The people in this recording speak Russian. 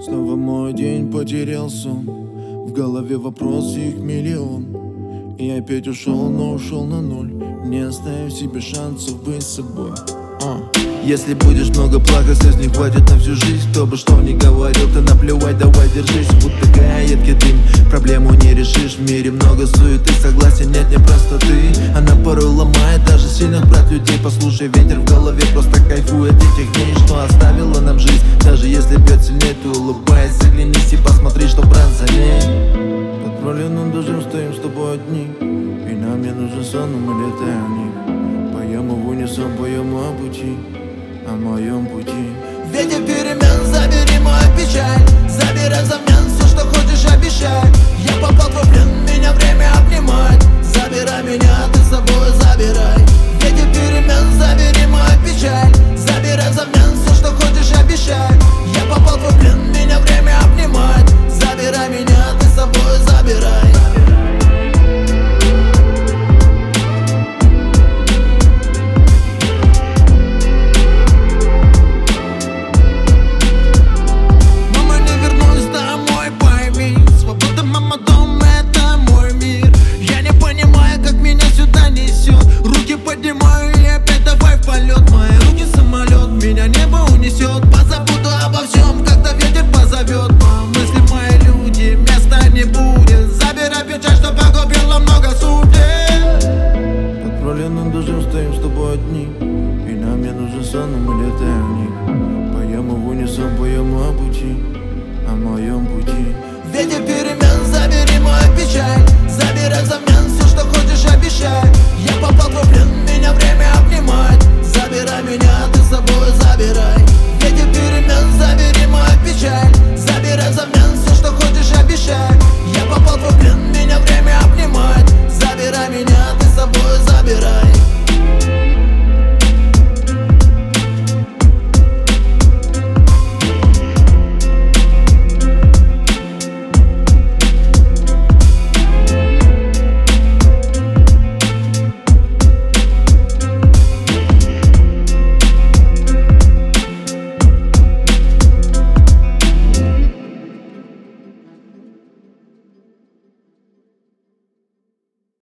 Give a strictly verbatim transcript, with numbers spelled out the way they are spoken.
Снова мой день потерял сон, в голове вопросы их миллион. И опять ушел, но ушел на ноль, не оставив себе шансов быть собой. uh. Если будешь много плакать, слез не хватит на всю жизнь. Кто бы что ни говорил, ты наплевать, давай держись. Будто едкий дым, проблему не решишь. В мире много суеты, согласен, нет, не простоты. Она порой ломает даже сильных брат людей. Послушай, ветер в голове, просто кайфуй от этих дней, что оставила нам жизнь. Даже если бьет сильнее, ты улыбаясь, оглянись и посмотри, что брат за ней. Под проливным дождем стоим с тобой одни, и нам не нужен сон, но мы летаем в них. Поем в унисон, поем о пути, о моем пути. Ветер перемен, забери мою печаль, забирай взамен все, что хочешь, обещай. Я попал в твой плен, меня время обнимать. Забирай меня, ты с собой забирай. Ветер перемен, забери мою печаль, забирай взамен все, что хочешь, обещай. Я попал в твой плен, меня время обнимать. Забирай меня, ты с собой забирай. Поднимаю и опять давай в полет. Мои руки самолет, меня небо унесет. Позабуду обо всем, когда ветер позовет. Но мысли мои люди, места не будет. Забирай печаль, что погубила много судеб. Под проливным дождем стоим с тобой одни, и нам не нужен сон, но мы летаем в них. Поем в унисон, поем о пути, о моем пути. Ветер перемен, забери мою печаль, забирай за